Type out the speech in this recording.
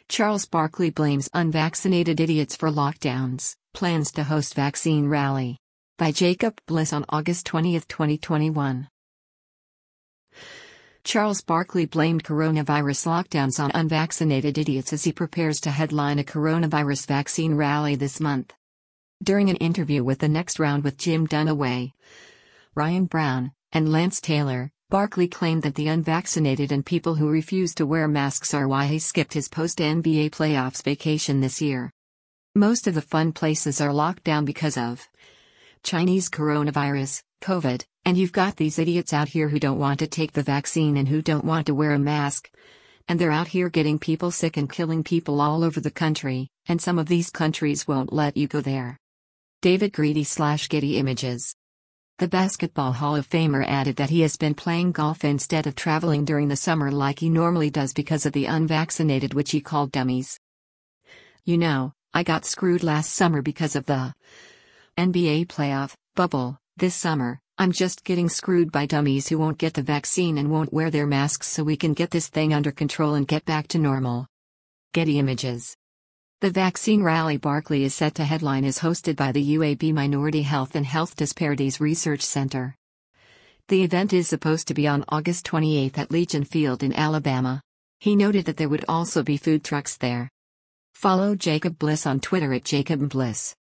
Charles Barkley blames unvaccinated idiots for lockdowns, plans to host vaccine rally. By Jacob Bliss on August 20, 2021. Charles Barkley blamed coronavirus lockdowns on unvaccinated idiots as he prepares to headline a coronavirus vaccine rally this month. During an interview with The Next Round with Jim Dunaway, Ryan Brown, and Lance Taylor, Barkley claimed that the unvaccinated and people who refuse to wear masks are why he skipped his post-NBA playoffs vacation this year. Most of the fun places are locked down because of Chinese coronavirus, COVID, and you've got these idiots out here who don't want to take the vaccine and who don't want to wear a mask. And they're out here getting people sick and killing people all over the country, and some of these countries won't let you go there. David Greedy/Getty Images. The Basketball Hall of Famer added that he has been playing golf instead of traveling during the summer like he normally does because of the unvaccinated, which he called dummies. You know, I got screwed last summer because of the NBA playoff bubble. This summer, I'm just getting screwed by dummies who won't get the vaccine and won't wear their masks so we can get this thing under control and get back to normal. Getty Images. The vaccine rally Barkley is set to headline is hosted by the UAB Minority Health and Health Disparities Research Center. The event is supposed to be on August 28 at Legion Field in Alabama. He noted that there would also be food trucks there. Follow Jacob Bliss on Twitter at Jacob Bliss.